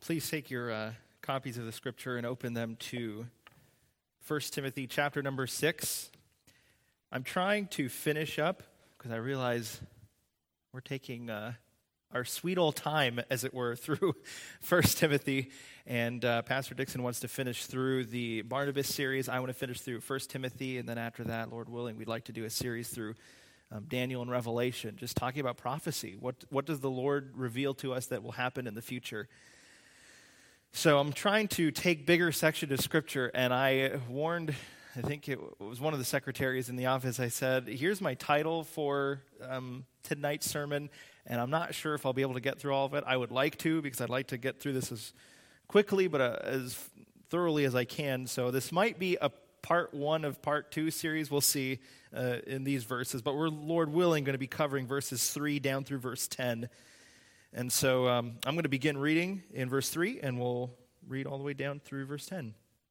Please take your copies of the scripture and open them to 1 Timothy chapter number 6. I'm trying to finish up because I realize we're taking our sweet old time, as it were, through 1 Timothy. And Pastor Dixon wants to finish through the Barnabas series. I want to finish through 1 Timothy. And then after that, Lord willing, we'd like to do a series through Daniel and Revelation, just talking about prophecy. What does the Lord reveal to us that will happen in the future? So I'm trying to take bigger sections of Scripture, and I warned, I think it was one of the secretaries in the office, I said, here's my title for tonight's sermon, and I'm not sure if I'll be able to get through all of it. I would like to, because I'd like to get through this as quickly, but as thoroughly as I can. So this might be a part 1 of part 2 series, we'll see in these verses, but we're, Lord willing, going to be covering verses 3 down through verse 10. And so I'm going to begin reading in verse 3, and we'll read all the way down through verse 10.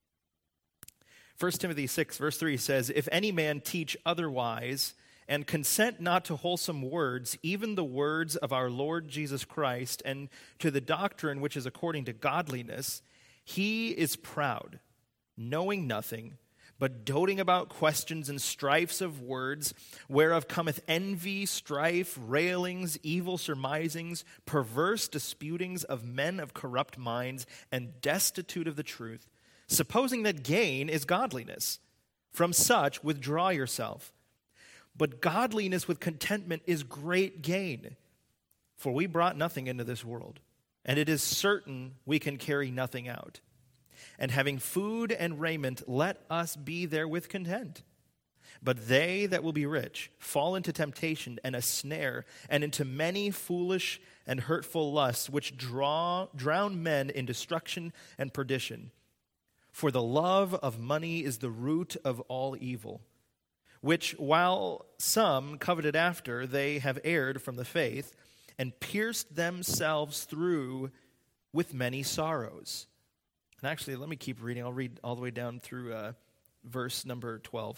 1 Timothy 6, verse 3 says, "If any man teach otherwise, and consent not to wholesome words, even the words of our Lord Jesus Christ, and to the doctrine which is according to godliness, he is proud, knowing nothing, but doting about questions and strifes of words, whereof cometh envy, strife, railings, evil surmisings, perverse disputings of men of corrupt minds, and destitute of the truth, supposing that gain is godliness. From such withdraw yourself. But godliness with contentment is great gain. For we brought nothing into this world, and it is certain we can carry nothing out. And having food and raiment, let us be therewith content. But they that will be rich fall into temptation and a snare, and into many foolish and hurtful lusts, which drown men in destruction and perdition. For the love of money is the root of all evil, which while some coveted after, they have erred from the faith, and pierced themselves through with many sorrows." And actually, let me keep reading. I'll read all the way down through verse number 12.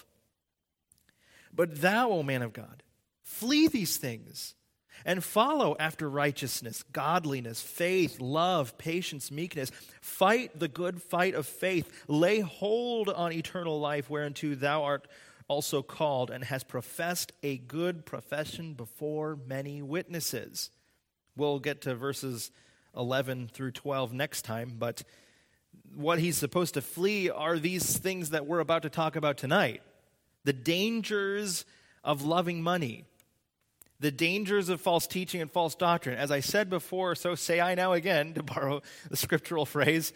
"But thou, O man of God, flee these things, and follow after righteousness, godliness, faith, love, patience, meekness. Fight the good fight of faith. Lay hold on eternal life, whereunto thou art also called, and hast professed a good profession before many witnesses." We'll get to verses 11 through 12 next time, but what he's supposed to flee are these things that we're about to talk about tonight. The dangers of loving money. The dangers of false teaching and false doctrine. As I said before, so say I now again, to borrow the scriptural phrase.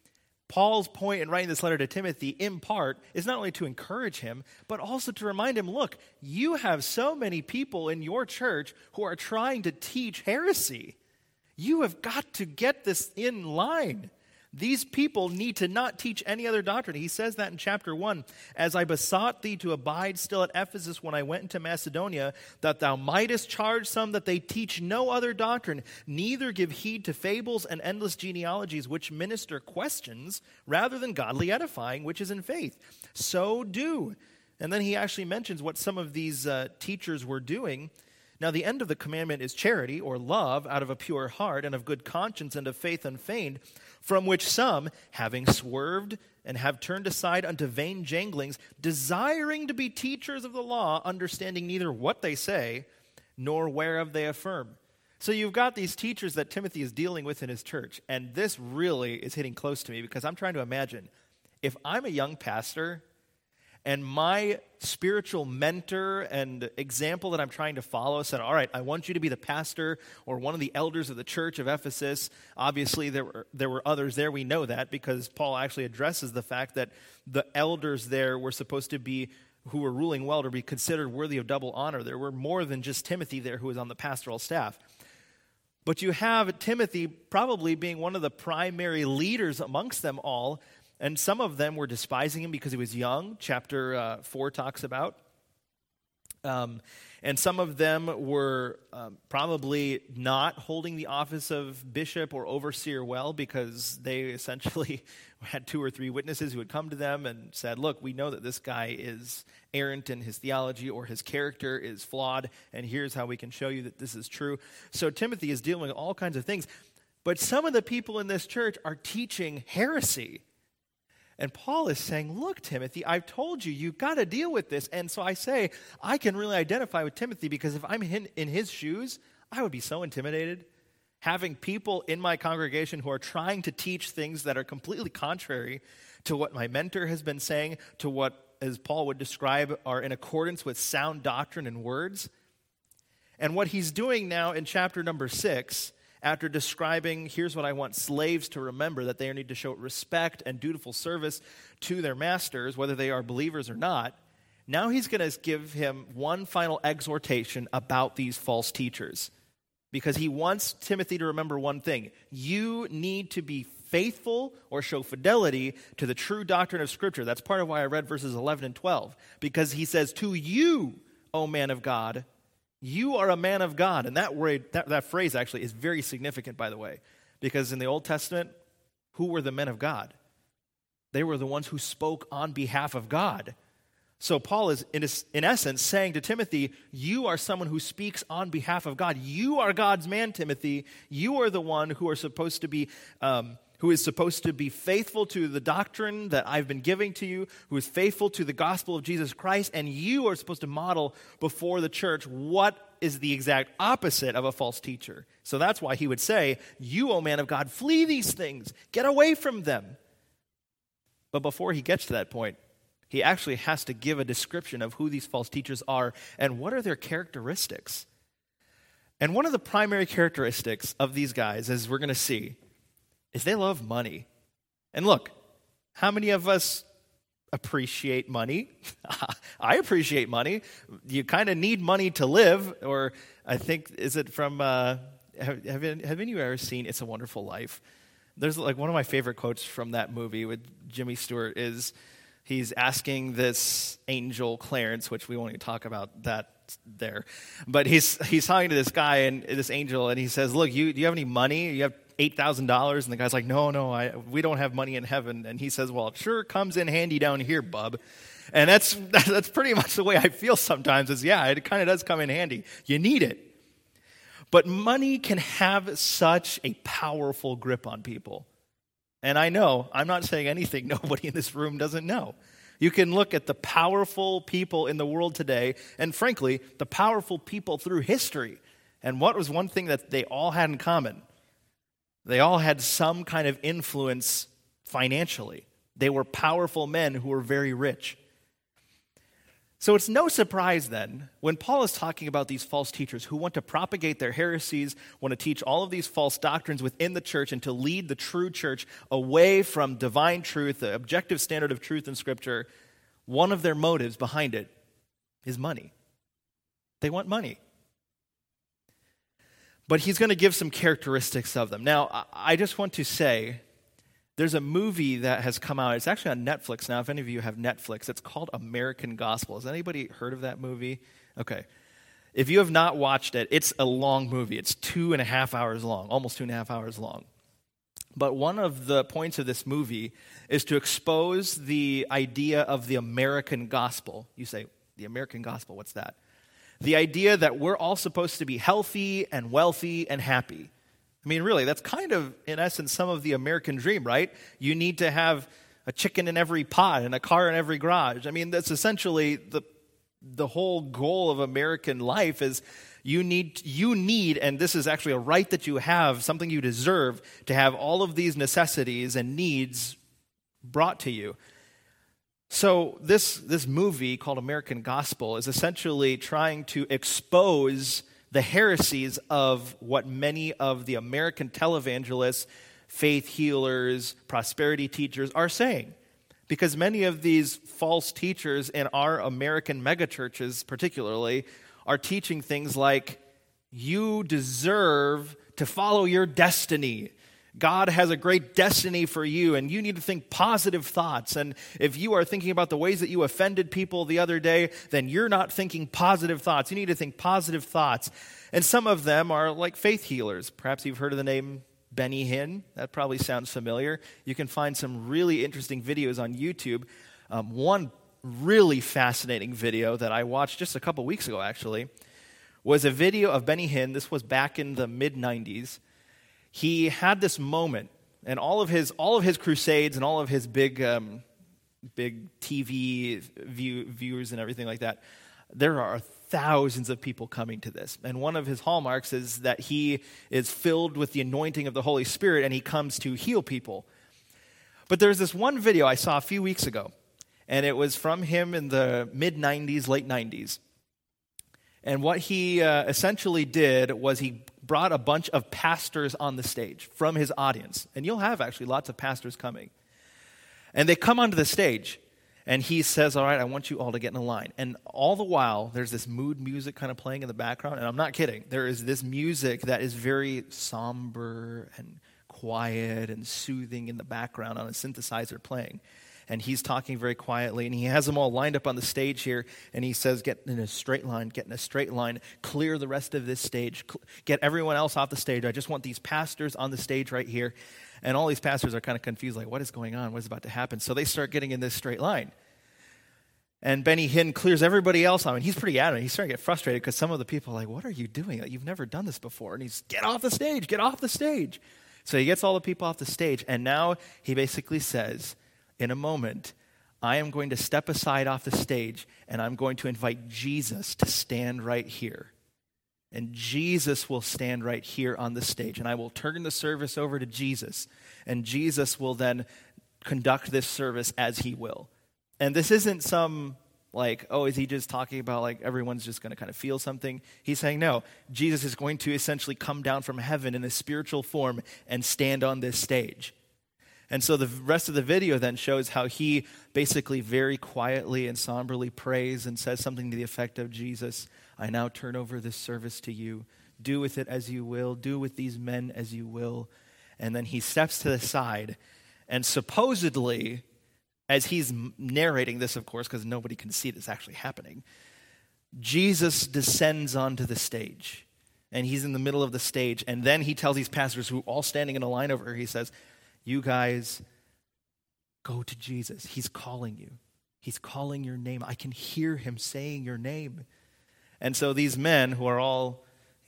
Paul's point in writing this letter to Timothy, in part, is not only to encourage him, but also to remind him, look, you have so many people in your church who are trying to teach heresy. You have got to get this in line. These people need to not teach any other doctrine. He says that in chapter 1. "As I besought thee to abide still at Ephesus when I went into Macedonia, that thou mightest charge some that they teach no other doctrine, neither give heed to fables and endless genealogies, which minister questions rather than godly edifying, which is in faith. So do." And then he actually mentions what some of these teachers were doing. "Now the end of the commandment is charity," or love, "out of a pure heart and of good conscience and of faith unfeigned, from which some, having swerved and have turned aside unto vain janglings, desiring to be teachers of the law, understanding neither what they say nor whereof they affirm." So you've got these teachers that Timothy is dealing with in his church, and this really is hitting close to me because I'm trying to imagine if I'm a young pastor and my spiritual mentor and example that I'm trying to follow said, all right, I want you to be the pastor or one of the elders of the church of Ephesus. Obviously, there were others there. We know that because Paul actually addresses the fact that the elders there were supposed to be, who were ruling well, to be considered worthy of double honor. There were more than just Timothy there who was on the pastoral staff. But you have Timothy probably being one of the primary leaders amongst them all. And some of them were despising him because he was young. Chapter 4 talks about. And some of them were probably not holding the office of bishop or overseer well because they essentially had 2 or 3 witnesses who had come to them and said, look, we know that this guy is errant in his theology or his character is flawed, and here's how we can show you that this is true. So Timothy is dealing with all kinds of things. But some of the people in this church are teaching heresy. And Paul is saying, look, Timothy, I've told you, you've got to deal with this. And so I say, I can really identify with Timothy because if I'm in his shoes, I would be so intimidated. Having people in my congregation who are trying to teach things that are completely contrary to what my mentor has been saying, to what, as Paul would describe, are in accordance with sound doctrine and words. And what he's doing now in chapter number 6, after describing, here's what I want slaves to remember, that they need to show respect and dutiful service to their masters, whether they are believers or not. Now he's going to give him one final exhortation about these false teachers. Because he wants Timothy to remember one thing. You need to be faithful or show fidelity to the true doctrine of Scripture. That's part of why I read verses 11 and 12. Because he says, to you, O man of God, you are a man of God. And that word, that phrase actually is very significant, by the way. Because in the Old Testament, who were the men of God? They were the ones who spoke on behalf of God. So Paul is, in essence, saying to Timothy, you are someone who speaks on behalf of God. You are God's man, Timothy. You are the one who is supposed to be faithful to the doctrine that I've been giving to you, who is faithful to the gospel of Jesus Christ, and you are supposed to model before the church what is the exact opposite of a false teacher. So that's why he would say, you, O man of God, flee these things. Get away from them. But before he gets to that point, he actually has to give a description of who these false teachers are and what are their characteristics. And one of the primary characteristics of these guys, as we're going to see, is they love money. And look, how many of us appreciate money? I appreciate money. You kind of need money to live, or I think, is it from, have any of you ever seen It's a Wonderful Life? There's like one of my favorite quotes from that movie with Jimmy Stewart is, he's asking this angel, Clarence, which we won't even talk about that there. But he's talking to this guy, and this angel, and he says, look, do you have any money? You have $8,000? And the guy's like, no, we don't have money in heaven. And he says, well, it sure comes in handy down here, bub. And that's pretty much the way I feel sometimes is, yeah, it kind of does come in handy. You need it. But money can have such a powerful grip on people. And I know, I'm not saying anything nobody in this room doesn't know. You can look at the powerful people in the world today, and frankly, the powerful people through history. And what was one thing that they all had in common? They all had some kind of influence financially. They were powerful men who were very rich. So it's no surprise then, when Paul is talking about these false teachers who want to propagate their heresies, want to teach all of these false doctrines within the church and to lead the true church away from divine truth, the objective standard of truth in Scripture, one of their motives behind it is money. They want money. But he's going to give some characteristics of them. Now, I just want to say, there's a movie that has come out. It's actually on Netflix now. If any of you have Netflix, it's called American Gospel. Has anybody heard of that movie? Okay. If you have not watched it, it's a long movie. It's 2.5 hours long, almost 2.5 hours long. But one of the points of this movie is to expose the idea of the American gospel. You say, the American gospel, what's that? The idea that we're all supposed to be healthy and wealthy and happy. I mean, really, that's kind of, in essence, some of the American dream, right? You need to have a chicken in every pot and a car in every garage. I mean, that's essentially the whole goal of American life is you need, and this is actually a right that you have, something you deserve, to have all of these necessities and needs brought to you. So this movie called American Gospel is essentially trying to expose the heresies of what many of the American televangelists, faith healers, prosperity teachers are saying. Because many of these false teachers in our American megachurches particularly are teaching things like, you deserve to follow your destiny. God has a great destiny for you, and you need to think positive thoughts. And if you are thinking about the ways that you offended people the other day, then you're not thinking positive thoughts. You need to think positive thoughts. And some of them are like faith healers. Perhaps you've heard of the name Benny Hinn. That probably sounds familiar. You can find some really interesting videos on YouTube. One really fascinating video that I watched just a couple weeks ago, actually, was a video of Benny Hinn. This was back in the mid-90s. he had this moment, and all of his crusades and all of his big TV viewers and everything like that, there are thousands of people coming to this. And one of his hallmarks is that he is filled with the anointing of the Holy Spirit, and he comes to heal people. But there's this one video I saw a few weeks ago, and it was from him in the mid-90s, late 90s. And what he essentially did was he brought a bunch of pastors on the stage from his audience. And you'll have actually lots of pastors coming. And they come onto the stage, and he says, all right, I want you all to get in a line. And all the while, there's this mood music kind of playing in the background. And I'm not kidding. There is this music that is very somber and quiet and soothing in the background on a synthesizer playing. And he's talking very quietly, and he has them all lined up on the stage here, and he says, get in a straight line, clear the rest of this stage, get everyone else off the stage. I just want these pastors on the stage right here. And all these pastors are kind of confused, like, what is going on? What is about to happen? So they start getting in this straight line. And Benny Hinn clears everybody else on, and he's pretty adamant. He's starting to get frustrated because some of the people are like, what are you doing? Like, you've never done this before. And he's, get off the stage. So he gets all the people off the stage, and now he basically says, in a moment, I am going to step aside off the stage, and I'm going to invite Jesus to stand right here. And Jesus will stand right here on the stage, and I will turn the service over to Jesus, and Jesus will then conduct this service as he will. And this isn't some, like, oh, is he just talking about, like, everyone's just going to kind of feel something? He's saying, no, Jesus is going to essentially come down from heaven in a spiritual form and stand on this stage. And so the rest of the video then shows how he basically very quietly and somberly prays and says something to the effect of, Jesus, I now turn over this service to you. Do with it as you will. Do with these men as you will. And then he steps to the side, and supposedly, as he's narrating this, of course, because nobody can see this actually happening, Jesus descends onto the stage. And he's in the middle of the stage. And then he tells these pastors who are all standing in a line over here, he says, you guys, go to Jesus. He's calling you. He's calling your name. I can hear him saying your name. And so these men who are all,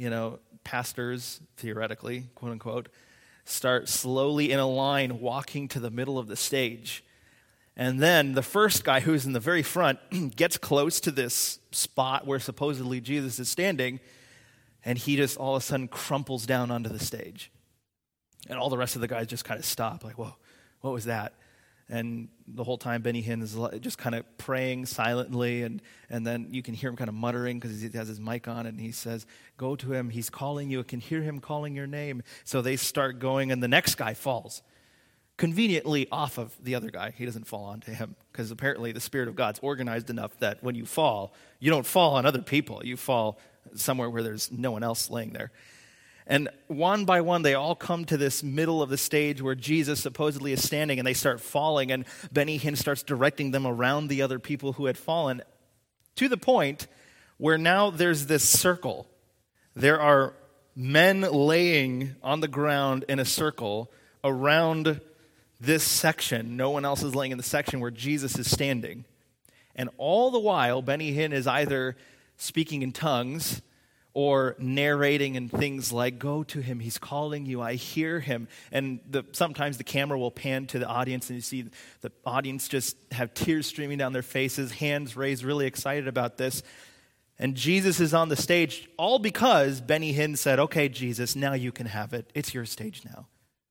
pastors, theoretically, quote unquote, start slowly in a line walking to the middle of the stage. And then the first guy who's in the very front gets close to this spot where supposedly Jesus is standing, and he just all of a sudden crumples down onto the stage. And all the rest of the guys just kind of stop, like, whoa, what was that? And the whole time Benny Hinn is just kind of praying silently, and then you can hear him kind of muttering because he has his mic on, and he says, go to him, he's calling you, I can hear him calling your name. So they start going, and the next guy falls, conveniently off of the other guy. He doesn't fall onto him, because apparently the Spirit of God's organized enough that when you fall, you don't fall on other people, you fall somewhere where there's no one else laying there. And one by one, they all come to this middle of the stage where Jesus supposedly is standing, and they start falling, and Benny Hinn starts directing them around the other people who had fallen, to the point where now there's this circle. There are men laying on the ground in a circle around this section. No one else is laying in the section where Jesus is standing. And all the while, Benny Hinn is either speaking in tongues or narrating and things like, go to him, he's calling you, I hear him. And sometimes the camera will pan to the audience, and you see the audience just have tears streaming down their faces, hands raised, really excited about this. And Jesus is on the stage, all because Benny Hinn said, okay, Jesus, now you can have it. It's your stage now.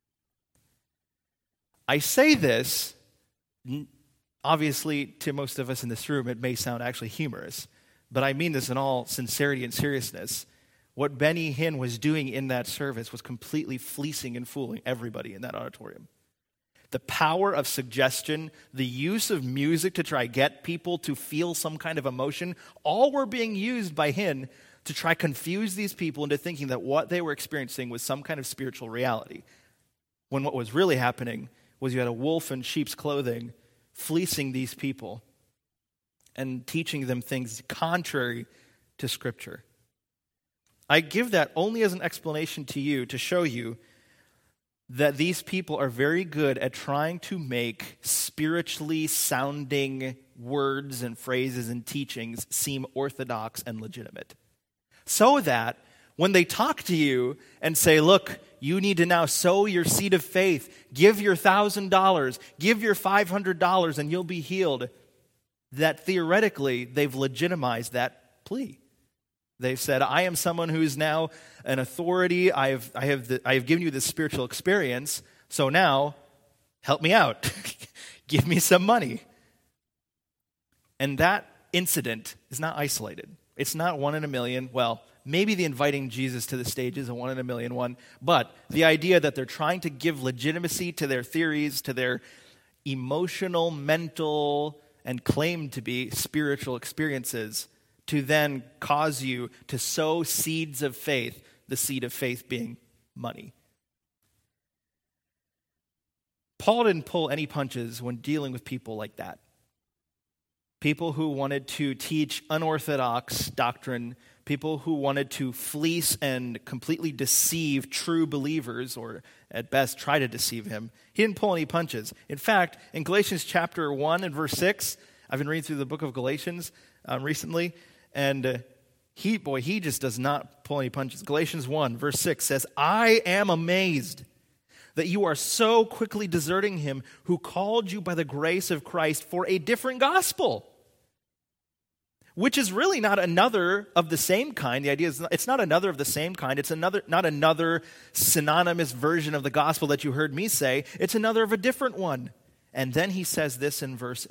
I say this, obviously, to most of us in this room, it may sound actually humorous. But I mean this in all sincerity and seriousness. What Benny Hinn was doing in that service was completely fleecing and fooling everybody in that auditorium. The power of suggestion, the use of music to try get people to feel some kind of emotion, all were being used by Hinn to try confuse these people into thinking that what they were experiencing was some kind of spiritual reality. When what was really happening was you had a wolf in sheep's clothing fleecing these people and teaching them things contrary to Scripture. I give that only as an explanation to you to show you that these people are very good at trying to make spiritually sounding words and phrases and teachings seem orthodox and legitimate. So that When they talk to you and say, look, you need to now sow your seed of faith, give your $1,000, give your $500, and you'll be healed, that theoretically they've legitimized that plea. They've said, I am someone who's now an authority. I have given you this spiritual experience, so now help me out. Give me some money. And that incident is not isolated. It's not 1 in a million. Well, maybe the inviting Jesus to the stage is a 1 in a million one, but the idea that they're trying to give legitimacy to their theories, to their emotional, mental, and claim to be spiritual experiences, to then cause you to sow seeds of faith, the seed of faith being money. Paul didn't pull any punches when dealing with people like that. People who wanted to teach unorthodox doctrine, people who wanted to fleece and completely deceive true believers, or at best try to deceive him. He didn't pull any punches. In fact, in Galatians chapter 1 and verse 6, I've been reading through the book of Galatians recently, and he just does not pull any punches. Galatians 1 verse 6 says, I am amazed that you are so quickly deserting him who called you by the grace of Christ for a different gospel, which is really not another of the same kind. The idea is it's not another of the same kind. It's not another synonymous version of the gospel that you heard me say. It's another of a different one. And then he says this in verse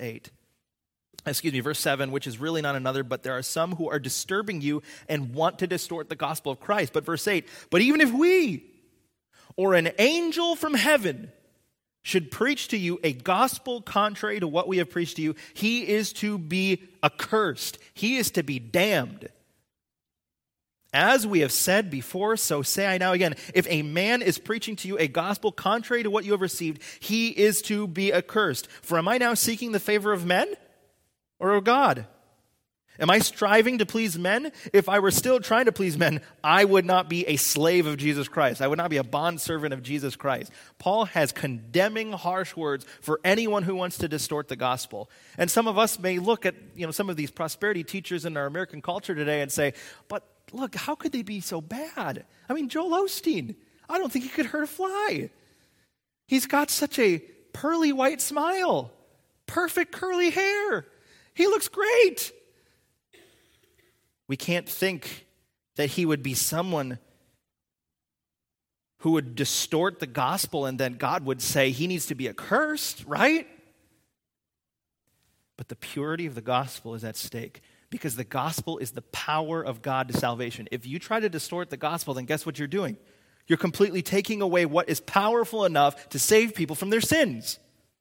7, which is really not another, but there are some who are disturbing you and want to distort the gospel of Christ. But verse 8, but even if we or an angel from heaven should preach to you a gospel contrary to what we have preached to you, he is to be accursed. He is to be damned. As we have said before, so say I now again, if a man is preaching to you a gospel contrary to what you have received, he is to be accursed. For am I now seeking the favor of men or of God? Am I striving to please men? If I were still trying to please men, I would not be a slave of Jesus Christ. I would not be a bondservant of Jesus Christ. Paul has condemning, harsh words for anyone who wants to distort the gospel. And some of us may look at some of these prosperity teachers in our American culture today and say, but look, how could they be so bad? I mean, Joel Osteen, I don't think he could hurt a fly. He's got such a pearly white smile, perfect curly hair. He looks great. We can't think that he would be someone who would distort the gospel and then God would say he needs to be accursed, right? But the purity of the gospel is at stake because the gospel is the power of God to salvation. If you try to distort the gospel, then guess what you're doing? You're completely taking away what is powerful enough to save people from their sins.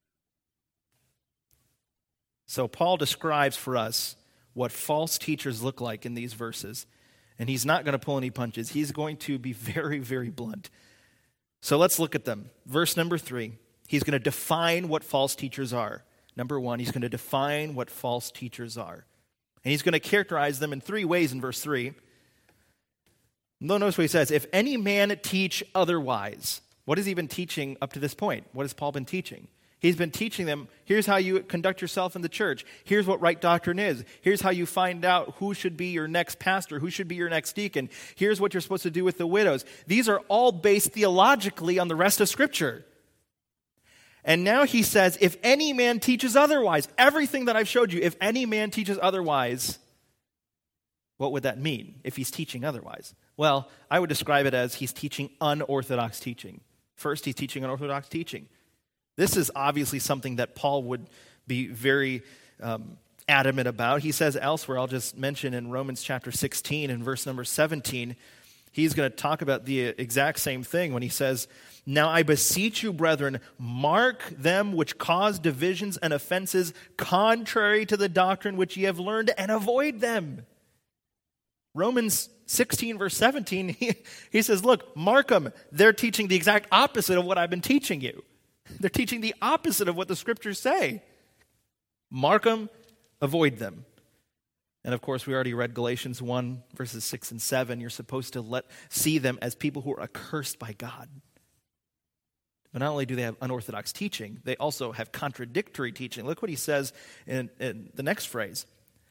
So Paul describes for us what false teachers look like in these verses. And he's not going to pull any punches. He's going to be very, very blunt. So let's look at them. Verse number 3, he's going to define what false teachers are. Number 1, he's going to define what false teachers are. And he's going to characterize them in 3 ways in verse 3. Notice what he says. If any man teach otherwise. What has he been teaching up to this point? What has Paul been teaching? He's been teaching them, here's how you conduct yourself in the church. Here's what right doctrine is. Here's how you find out who should be your next pastor, who should be your next deacon. Here's what you're supposed to do with the widows. These are all based theologically on the rest of Scripture. And now he says, if any man teaches otherwise, everything that I've showed you, if any man teaches otherwise, what would that mean if he's teaching otherwise? Well, I would describe it as he's teaching unorthodox teaching. First, he's teaching unorthodox teaching. This is obviously something that Paul would be very adamant about. He says elsewhere, I'll just mention in Romans chapter 16 and verse number 17, he's going to talk about the exact same thing when he says, now I beseech you, brethren, mark them which cause divisions and offenses contrary to the doctrine which ye have learned, and avoid them. Romans 16 verse 17, he says, look, mark them. They're teaching the exact opposite of what I've been teaching you. They're teaching the opposite of what the Scriptures say. Mark them, avoid them. And of course, we already read Galatians 1, verses 6 and 7. You're supposed to see them as people who are accursed by God. But not only do they have unorthodox teaching, they also have contradictory teaching. Look what he says in the next phrase.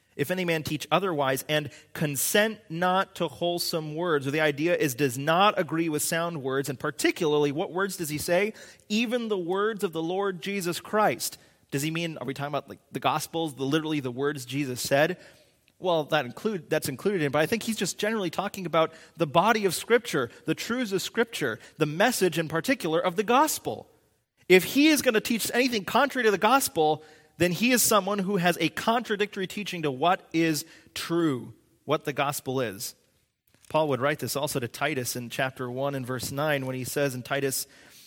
If any man teach otherwise and consent not to wholesome words, or the idea is does not agree with sound words, and particularly what words does he say? Even the words of the Lord Jesus Christ. Does he mean, are we talking about like the Gospels, literally the words Jesus said? Well, that's included in, but I think he's just generally talking about the body of Scripture, the truths of Scripture, the message in particular of the gospel. If he is going to teach anything contrary to the gospel, then he is someone who has a contradictory teaching to what is true, what the gospel is. Paul would write this also to Titus in chapter 1 and verse 9 when he says in Titus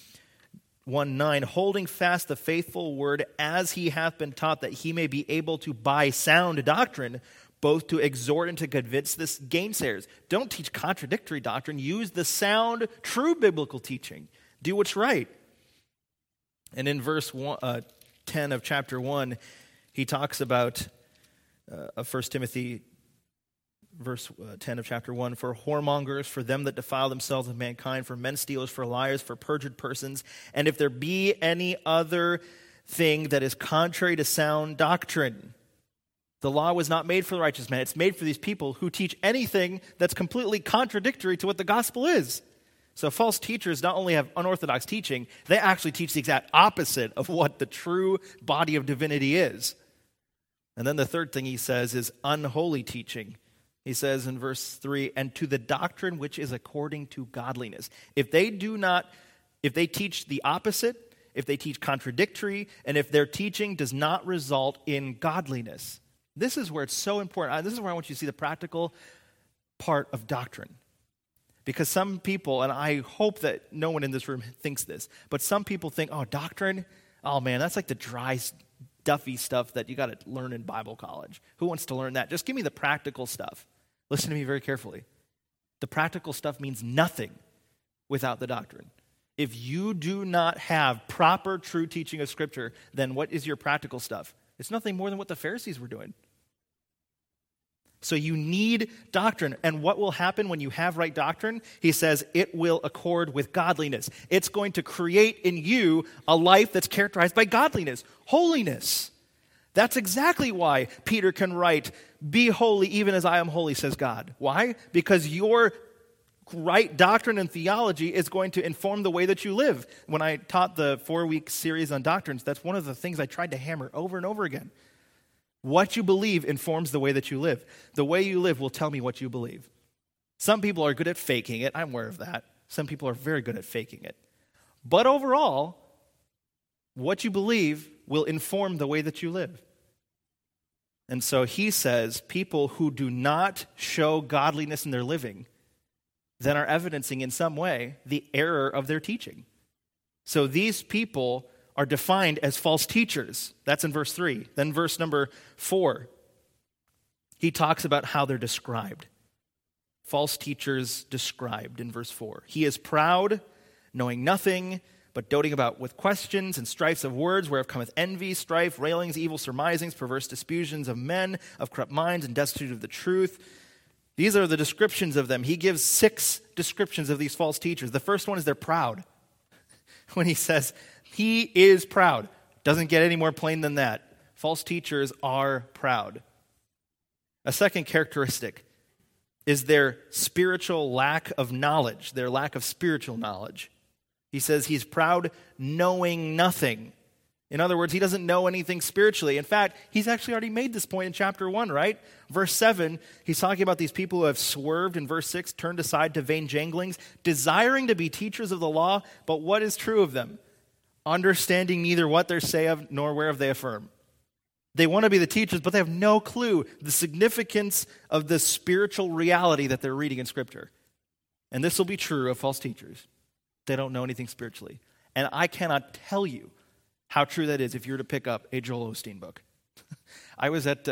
1:9, holding fast the faithful word as he hath been taught, that he may be able to by sound doctrine both to exhort and to convince the gainsayers. Don't teach contradictory doctrine. Use the sound, true biblical teaching. Do what's right. And in verse 10 of chapter 1, he talks about 1 Timothy, verse 10 of chapter 1, for whoremongers, for them that defile themselves with mankind, for men stealers, for liars, for perjured persons, and if there be any other thing that is contrary to sound doctrine. The law was not made for the righteous man. It's made for these people who teach anything that's completely contradictory to what the gospel is. So false teachers not only have unorthodox teaching, they actually teach the exact opposite of what the true body of divinity is. And then the third thing he says is unholy teaching. He says in verse 3, and to the doctrine which is according to godliness. If they teach the opposite, if they teach contradictory, and if their teaching does not result in godliness. This is where it's so important. This is where I want you to see the practical part of doctrine. Because some people, and I hope that no one in this room thinks this, but some people think, oh, doctrine? Oh, man, that's like the dry, stuffy stuff that you got to learn in Bible college. Who wants to learn that? Just give me the practical stuff. Listen to me very carefully. The practical stuff means nothing without the doctrine. If you do not have proper, true teaching of Scripture, then what is your practical stuff? It's nothing more than what the Pharisees were doing. So you need doctrine. And what will happen when you have right doctrine? He says it will accord with godliness. It's going to create in you a life that's characterized by godliness, holiness. That's exactly why Peter can write, be holy even as I am holy, says God. Why? Because your right doctrine and theology is going to inform the way that you live. When I taught the 4-week series on doctrines, that's one of the things I tried to hammer over and over again. What you believe informs the way that you live. The way you live will tell me what you believe. Some people are good at faking it. I'm aware of that. Some people are very good at faking it. But overall, what you believe will inform the way that you live. And so he says people who do not show godliness in their living then are evidencing in some way the error of their teaching. So these people are defined as false teachers. That's in verse 3. Then verse number 4, he talks about how they're described. False teachers described in verse 4. He is proud, knowing nothing, but doting about with questions and strifes of words, whereof cometh envy, strife, railings, evil surmisings, perverse dispusions of men, of corrupt minds, and destitute of the truth. These are the descriptions of them. He gives 6 descriptions of these false teachers. The first one is they're proud. When he says, he is proud. Doesn't get any more plain than that. False teachers are proud. A second characteristic is their spiritual lack of knowledge, their lack of spiritual knowledge. He says he's proud, knowing nothing. In other words, he doesn't know anything spiritually. In fact, he's actually already made this point in chapter 1, right? Verse 7, he's talking about these people who have swerved. In verse 6, turned aside to vain janglings, desiring to be teachers of the law, but what is true of them? Understanding neither what they say of nor whereof they affirm. They want to be the teachers, but they have no clue the significance of the spiritual reality that they're reading in Scripture. And this will be true of false teachers. They don't know anything spiritually. And I cannot tell you how true that is if you were to pick up a Joel Osteen book. I was at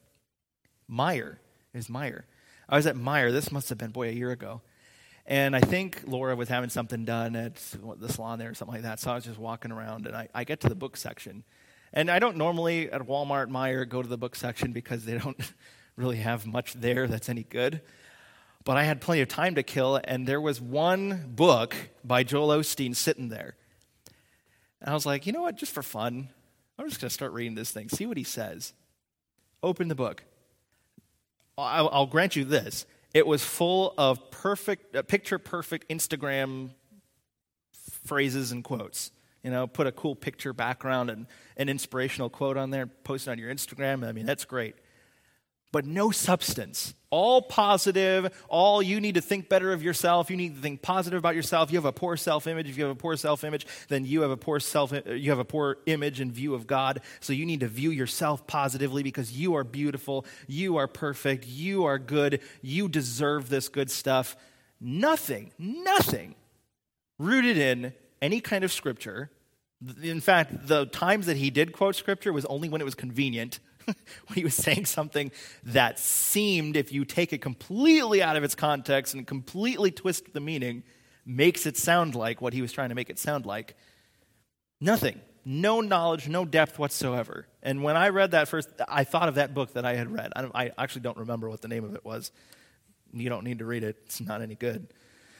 Meijer. I was at Meijer. This must have been, a year ago. And I think Laura was having something done at the salon there or something like that. So I was just walking around, and I get to the book section. And I don't normally at Walmart, Meijer, go to the book section because they don't really have much there that's any good. But I had plenty of time to kill, and there was one book by Joel Osteen sitting there. And I was like, you know what, just for fun, I'm just going to start reading this thing, see what he says. Open the book. I'll grant you this. It was full of picture-perfect Instagram phrases and quotes. Put a cool picture background and an inspirational quote on there, post it on your Instagram. I mean, that's great. But no substance. All positive, all you need to think better of yourself. You need to think positive about yourself. You have a poor self-image. If you have a poor self-image, then you have a poor image and view of God. So you need to view yourself positively because you are beautiful, you are perfect, you are good, you deserve this good stuff. Nothing rooted in any kind of scripture. In fact, the times that he did quote scripture was only when it was convenient. When he was saying something that seemed, if you take it completely out of its context and completely twist the meaning, makes it sound like what he was trying to make it sound like. Nothing. No knowledge, no depth whatsoever. And when I read that first, I thought of that book that I had read. I actually don't remember what the name of it was. You don't need to read it. It's not any good.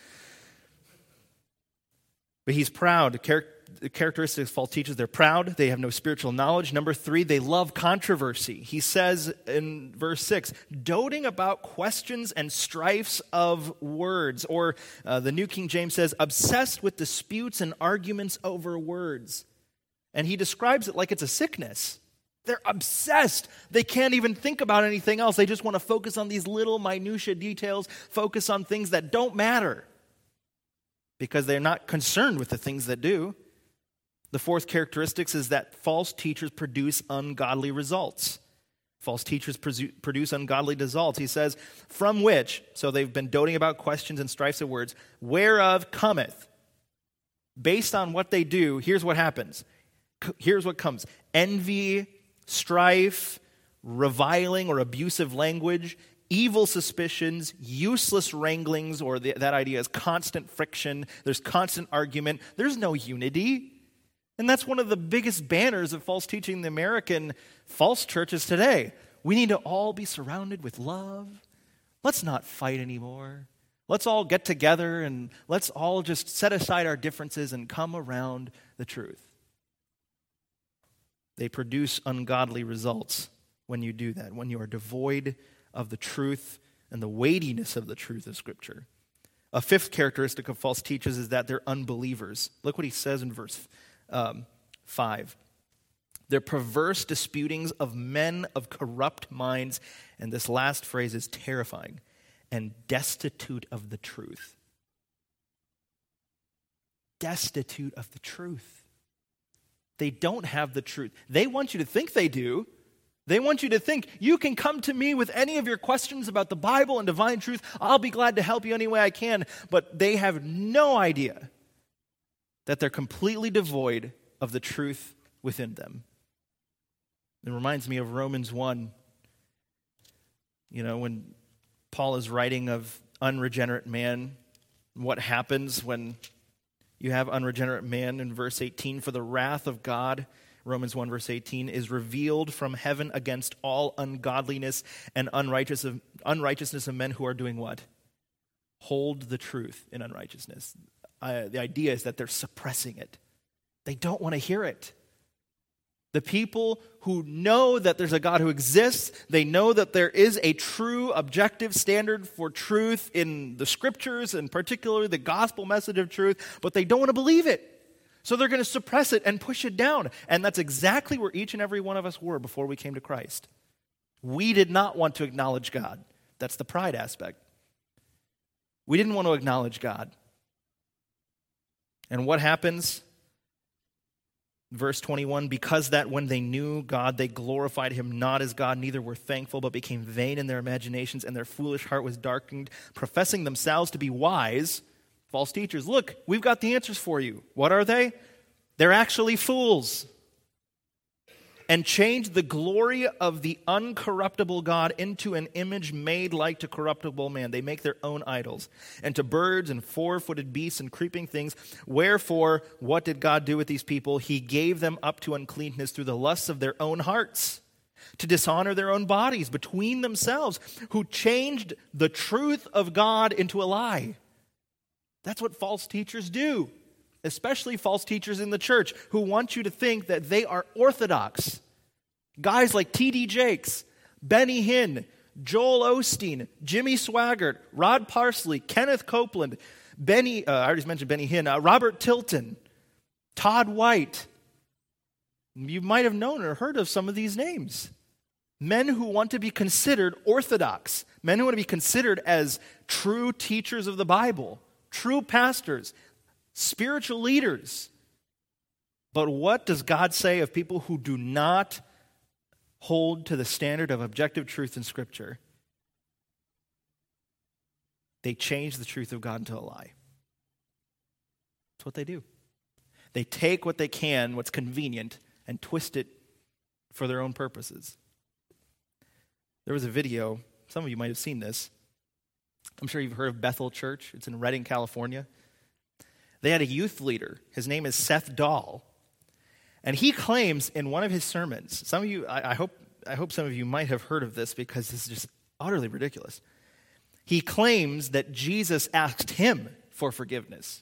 But he's proud. The characteristics of false teachers, they're proud. They have no spiritual knowledge. Number 3, they love controversy. He says in verse 6, doting about questions and strifes of words. Or the New King James says, obsessed with disputes and arguments over words. And he describes it like it's a sickness. They're obsessed. They can't even think about anything else. They just want to focus on these little minutia details, focus on things that don't matter, because they're not concerned with the things that do. The 4th characteristic is that false teachers produce ungodly results. False teachers produce ungodly results. He says, from which, so they've been doting about questions and strifes of words, whereof cometh. Based on what they do, here's what happens. Here's what comes. Envy, strife, reviling or abusive language, evil suspicions, useless wranglings, or that idea is constant friction. There's constant argument. There's no unity. And that's one of the biggest banners of false teaching in the American false churches today. We need to all be surrounded with love. Let's not fight anymore. Let's all get together and let's all just set aside our differences and come around the truth. They produce ungodly results when you do that, when you are devoid of the truth and the weightiness of the truth of Scripture. A 5th characteristic of false teachers is that they're unbelievers. Look what he says in verse 5. They're perverse disputings of men of corrupt minds, and this last phrase is terrifying, and destitute of the truth. Destitute of the truth. They don't have the truth. They want you to think they do. They want you to think, you can come to me with any of your questions about the Bible and divine truth. I'll be glad to help you any way I can. But they have no idea that they're completely devoid of the truth within them. It reminds me of Romans 1. When Paul is writing of unregenerate man, what happens when you have unregenerate man in verse 18? For the wrath of God, Romans 1 verse 18, is revealed from heaven against all ungodliness and unrighteousness of men who are doing what? Hold the truth in unrighteousness. The idea is that they're suppressing it. They don't want to hear it. The people who know that there's a God who exists, they know that there is a true objective standard for truth in the Scriptures, and particularly the gospel message of truth, but they don't want to believe it. So they're going to suppress it and push it down. And that's exactly where each and every one of us were before we came to Christ. We did not want to acknowledge God. That's the pride aspect. We didn't want to acknowledge God. And what happens? Verse 21, because that when they knew God, they glorified him not as God, neither were thankful, but became vain in their imaginations, and their foolish heart was darkened, professing themselves to be wise. False teachers, look, we've got the answers for you. What are they? They're actually fools. And changed the glory of the uncorruptible God into an image made like to corruptible man. They make their own idols. And to birds and four-footed beasts and creeping things. Wherefore, what did God do with these people? He gave them up to uncleanness through the lusts of their own hearts, to dishonor their own bodies between themselves, who changed the truth of God into a lie. That's what false teachers do. Especially false teachers in the church who want you to think that they are orthodox. Guys like T.D. Jakes, Benny Hinn, Joel Osteen, Jimmy Swaggart, Rod Parsley, Kenneth Copeland, I already mentioned Benny Hinn, Robert Tilton, Todd White. You might have known or heard of some of these names. Men who want to be considered orthodox, men who want to be considered as true teachers of the Bible, true pastors, spiritual leaders. But what does God say of people who do not hold to the standard of objective truth in Scripture? They change the truth of God into a lie. That's what they do. They take what they can, what's convenient, and twist it for their own purposes. There was a video, some of you might have seen this. I'm sure you've heard of Bethel Church. It's in Redding, California. They had a youth leader. His name is Seth Dahl. And he claims in one of his sermons, some of you, I hope some of you might have heard of this because this is just utterly ridiculous. He claims that Jesus asked him for forgiveness.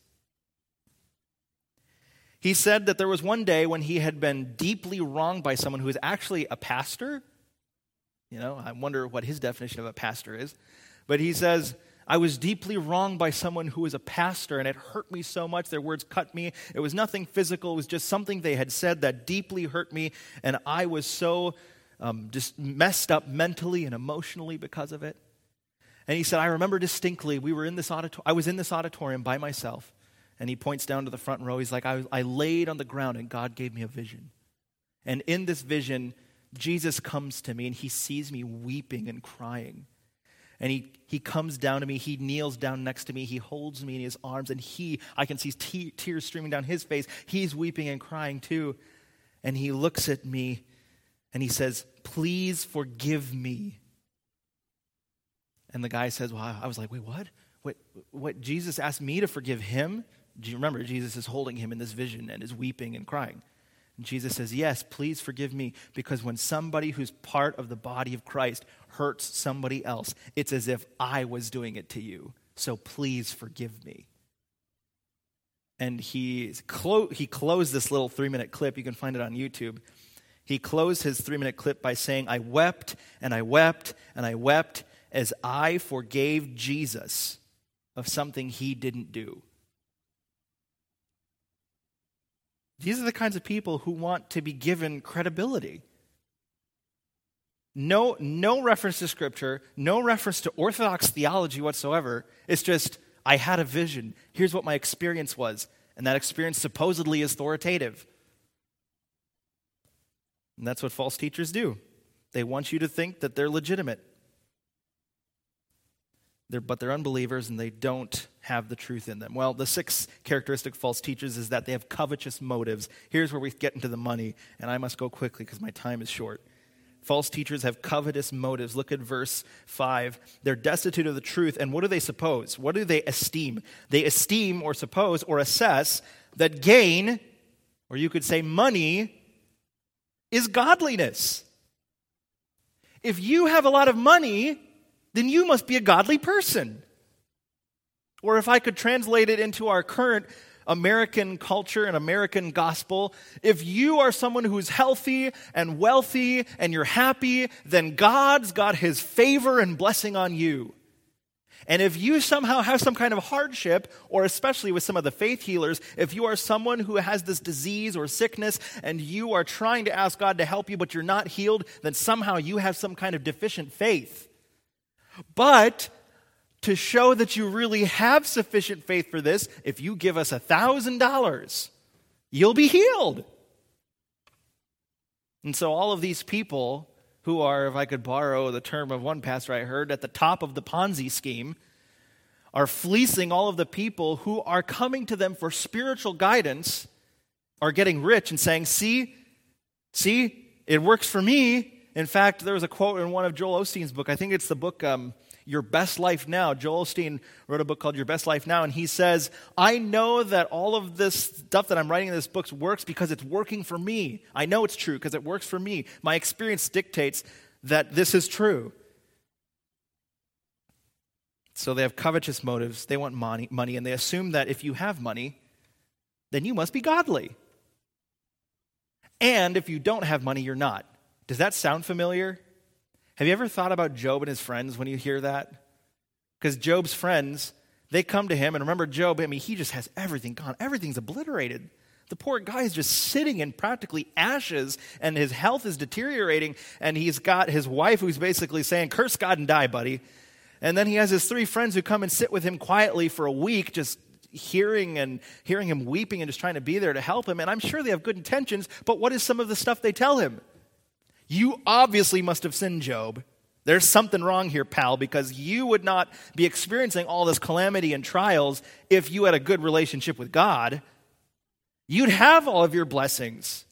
He said that there was one day when he had been deeply wronged by someone who is actually a pastor. You know, I wonder what his definition of a pastor is. But he says, I was deeply wronged by someone who was a pastor, and it hurt me so much. Their words cut me. It was nothing physical. It was just something they had said that deeply hurt me, and I was so just messed up mentally and emotionally because of it. And he said, I remember distinctly, I was in this auditorium by myself, and he points down to the front row. He's like, I laid on the ground, and God gave me a vision. And in this vision, Jesus comes to me, and he sees me weeping and crying. And he comes down to me, he kneels down next to me, he holds me in his arms, and I can see tears streaming down his face. He's weeping and crying too. And he looks at me, and he says, please forgive me. And the guy says, well, I was like, wait, what? What? Jesus asked me to forgive him? Do you remember, Jesus is holding him in this vision and is weeping and crying. And Jesus says, yes, please forgive me, because when somebody who's part of the body of Christ hurts somebody else, it's as if I was doing it to you. So please forgive me. And he closed this little 3-minute clip. You can find it on YouTube. He closed his 3-minute clip by saying, I wept and I wept and I wept as I forgave Jesus of something he didn't do. These are the kinds of people who want to be given credibility. No reference to Scripture, no reference to orthodox theology whatsoever. It's just, I had a vision. Here's what my experience was. And that experience supposedly is authoritative. And that's what false teachers do. They want you to think that they're legitimate. But they're unbelievers and they don't have the truth in them. Well, the sixth characteristic of false teachers is that they have covetous motives. Here's where we get into the money, and I must go quickly because my time is short. False teachers have covetous motives. Look at verse 5. They're destitute of the truth, and what do they suppose? What do they esteem? They esteem or suppose or assess that gain, or you could say money, is godliness. If you have a lot of money, then you must be a godly person. Or if I could translate it into our current American culture and American gospel, if you are someone who's healthy and wealthy and you're happy, then God's got his favor and blessing on you. And if you somehow have some kind of hardship, or especially with some of the faith healers, if you are someone who has this disease or sickness and you are trying to ask God to help you but you're not healed, then somehow you have some kind of deficient faith. But to show that you really have sufficient faith for this, if you give us $1,000, you'll be healed. And so all of these people who are, if I could borrow the term of one pastor I heard, at the top of the Ponzi scheme, are fleecing all of the people who are coming to them for spiritual guidance, are getting rich and saying, see, it works for me. In fact, there was a quote in one of Joel Osteen's book. I think it's the book, Your Best Life Now. Joel Osteen wrote a book called Your Best Life Now, and he says, I know that all of this stuff that I'm writing in this book works because it's working for me. I know it's true because it works for me. My experience dictates that this is true. So they have covetous motives. They want money, and they assume that if you have money, then you must be godly. And if you don't have money, you're not. Does that sound familiar? Have you ever thought about Job and his friends when you hear that? Because Job's friends, they come to him, and remember Job, he just has everything gone. Everything's obliterated. The poor guy is just sitting in practically ashes, and his health is deteriorating, and he's got his wife who's basically saying, curse God and die, buddy. And then he has his 3 friends who come and sit with him quietly for a week, just hearing him weeping and just trying to be there to help him. And I'm sure they have good intentions, but what is some of the stuff they tell him? You obviously must have sinned, Job. There's something wrong here, pal, because you would not be experiencing all this calamity and trials if you had a good relationship with God. You'd have all of your blessings.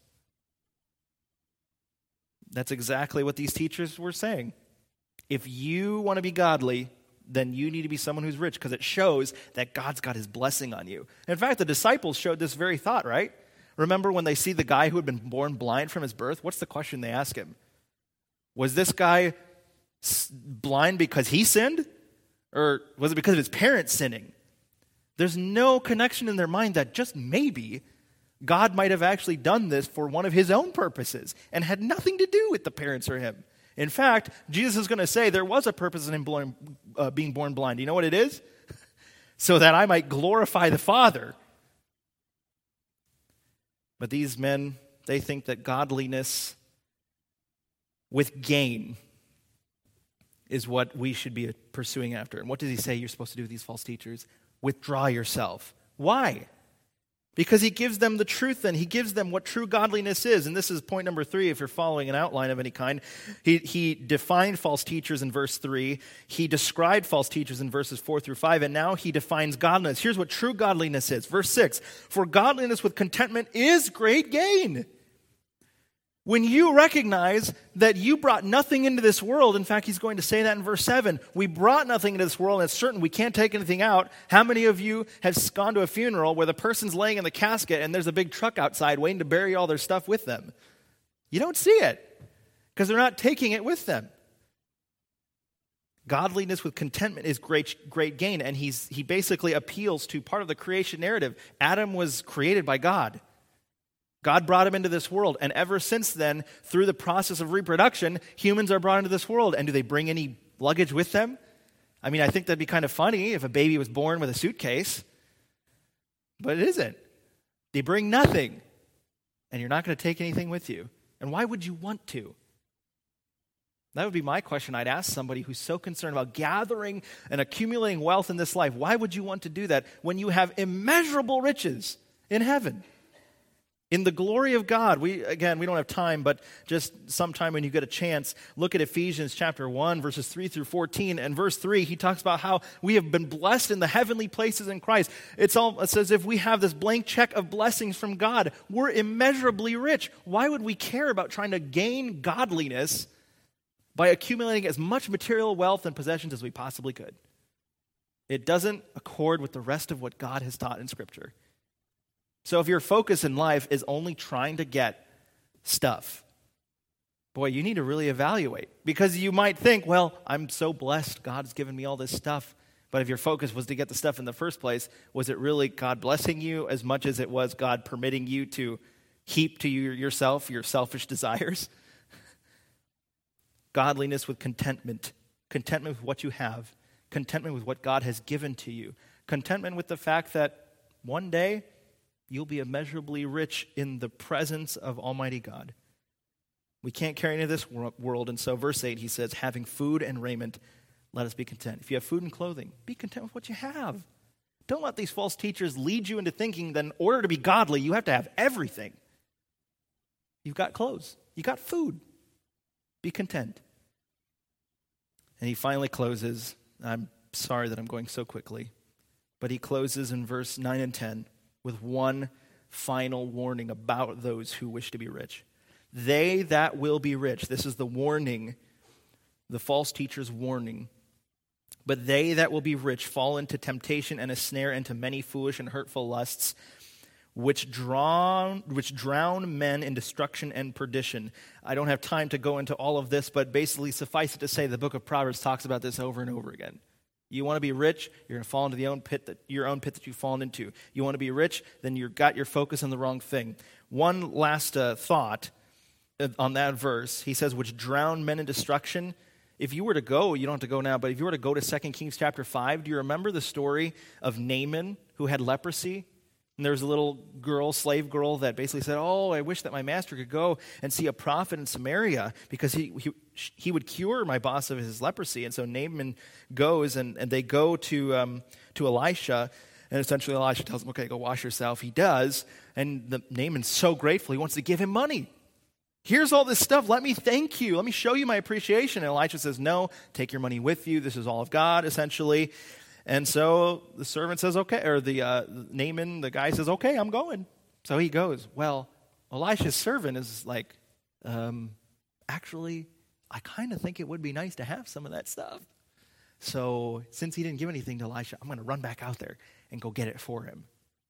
That's exactly what these teachers were saying. If you want to be godly, then you need to be someone who's rich, because it shows that God's got his blessing on you. In fact, the disciples showed this very thought, right? Remember when they see the guy who had been born blind from his birth? What's the question they ask him? Was this guy blind because he sinned? Or was it because of his parents sinning? There's no connection in their mind that just maybe God might have actually done this for one of his own purposes and had nothing to do with the parents or him. In fact, Jesus is going to say there was a purpose in him being born blind. You know what it is? So that I might glorify the Father. But these men, they think that godliness with gain is what we should be pursuing after. And what does he say you're supposed to do with these false teachers? Withdraw yourself. Why? Because he gives them the truth then. He gives them what true godliness is. And this is point number 3 if you're following an outline of any kind. He defined false teachers in verse 3. He described false teachers in verses 4 through 5. And now he defines godliness. Here's what true godliness is. Verse 6. For godliness with contentment is great gain. When you recognize that you brought nothing into this world, in fact, he's going to say that in verse 7, we brought nothing into this world, and it's certain we can't take anything out. How many of you have gone to a funeral where the person's laying in the casket and there's a big truck outside waiting to bury all their stuff with them? You don't see it because they're not taking it with them. Godliness with contentment is great gain, and he basically appeals to part of the creation narrative. Adam was created by God. God brought him into this world, and ever since then, through the process of reproduction, humans are brought into this world. And do they bring any luggage with them? I think that'd be kind of funny if a baby was born with a suitcase, but it isn't. They bring nothing, and you're not going to take anything with you. And why would you want to? That would be my question I'd ask somebody who's so concerned about gathering and accumulating wealth in this life. Why would you want to do that when you have immeasurable riches in heaven? In the glory of God, we don't have time, but just sometime when you get a chance, look at Ephesians chapter 1, verses 3 through 14. And verse 3, he talks about how we have been blessed in the heavenly places in Christ. It says if we have this blank check of blessings from God, we're immeasurably rich. Why would we care about trying to gain godliness by accumulating as much material wealth and possessions as we possibly could? It doesn't accord with the rest of what God has taught in Scripture. So if your focus in life is only trying to get stuff, boy, you need to really evaluate. Because you might think, well, I'm so blessed, God's given me all this stuff. But if your focus was to get the stuff in the first place, was it really God blessing you as much as it was God permitting you to heap to yourself your selfish desires? Godliness with contentment. Contentment with what you have. Contentment with what God has given to you. Contentment with the fact that one day you'll be immeasurably rich in the presence of Almighty God. We can't carry into this world, and so verse 8, he says, having food and raiment, let us be content. If you have food and clothing, be content with what you have. Don't let these false teachers lead you into thinking that in order to be godly, you have to have everything. You've got clothes. You've got food. Be content. And he finally closes. I'm sorry that I'm going so quickly, but he closes in verse 9 and 10 with one final warning about those who wish to be rich. They that will be rich, this is the warning, the false teacher's warning. But they that will be rich fall into temptation and a snare, into many foolish and hurtful lusts, which drown men in destruction and perdition. I don't have time to go into all of this, but basically suffice it to say the book of Proverbs talks about this over and over again. You want to be rich, you're going to fall into your own pit that you've fallen into. You want to be rich, then you've got your focus on the wrong thing. One last thought on that verse. He says, which drown men in destruction. If you were to go, you don't have to go now, but if you were to go to 2 Kings chapter 5, do you remember the story of Naaman who had leprosy? And there was a little girl, slave girl, that basically said, oh, I wish that my master could go and see a prophet in Samaria because he would cure my boss of his leprosy. And so Naaman goes, and they go to Elisha, and essentially Elisha tells him, okay, go wash yourself. He does, and Naaman's so grateful, he wants to give him money. Here's all this stuff. Let me thank you. Let me show you my appreciation. And Elisha says, no, take your money with you. This is all of God, essentially. And so the servant says, okay, or Naaman, the guy says, okay, I'm going. So he goes. Well, Elisha's servant is like, actually, I kind of think it would be nice to have some of that stuff. So since he didn't give anything to Elisha, I'm going to run back out there and go get it for him.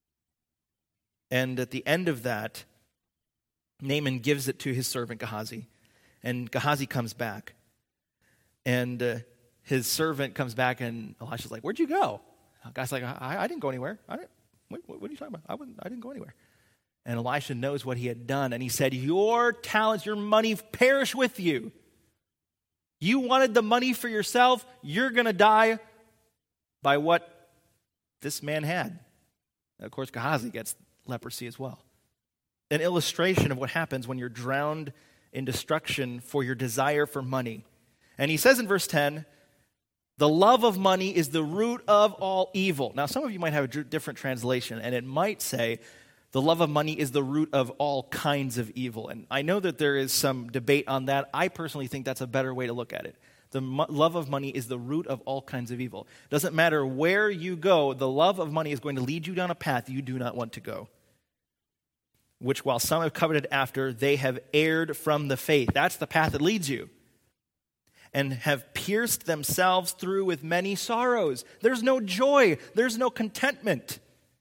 And at the end of that, Naaman gives it to his servant Gehazi. And Gehazi comes back. And his servant comes back, and Elisha's like, where'd you go? The guy's like, I didn't go anywhere. What are you talking about? I didn't go anywhere. And Elisha knows what he had done, and he said, your talents, your money perish with you. You wanted the money for yourself. You're going to die by what this man had. And of course, Gehazi gets leprosy as well. An illustration of what happens when you're drowned in destruction for your desire for money. And he says in verse 10, the love of money is the root of all evil. Now, some of you might have a different translation, and it might say, the love of money is the root of all kinds of evil. And I know that there is some debate on that. I personally think that's a better way to look at it. The love of money is the root of all kinds of evil. Doesn't matter where you go, the love of money is going to lead you down a path you do not want to go. Which, while some have coveted after, they have erred from the faith. That's the path that leads you. And have pierced themselves through with many sorrows. There's no joy. There's no contentment.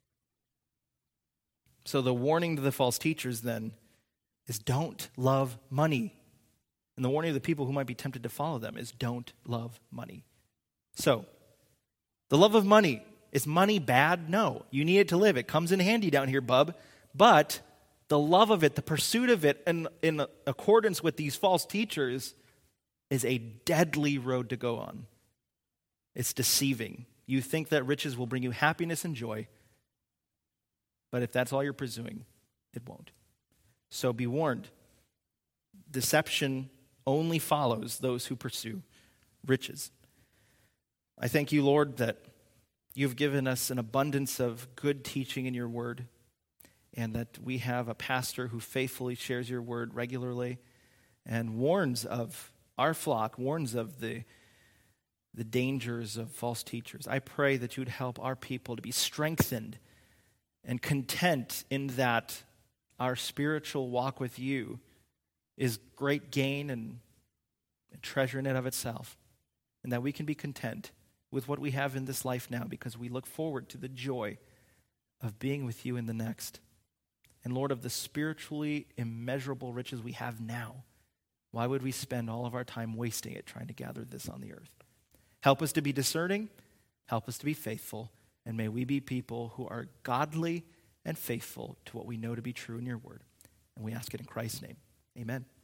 So the warning to the false teachers then is don't love money. And the warning to the people who might be tempted to follow them is don't love money. So, the love of money, is money bad? No. You need it to live. It comes in handy down here, bub. But the love of it, the pursuit of it, in accordance with these false teachers, is a deadly road to go on. It's deceiving. You think that riches will bring you happiness and joy, but if that's all you're pursuing, it won't. So be warned. Deception only follows those who pursue riches. I thank you, Lord, that you've given us an abundance of good teaching in your word, and that we have a pastor who faithfully shares your word regularly and warns of our flock, warns of the dangers of false teachers. I pray that you would help our people to be strengthened and content in that our spiritual walk with you is great gain and treasure in and of itself, and that we can be content with what we have in this life now because we look forward to the joy of being with you in the next. And Lord, of the spiritually immeasurable riches we have now, why would we spend all of our time wasting it trying to gather this on the earth? Help us to be discerning, help us to be faithful, and may we be people who are godly and faithful to what we know to be true in your word. And we ask it in Christ's name. Amen.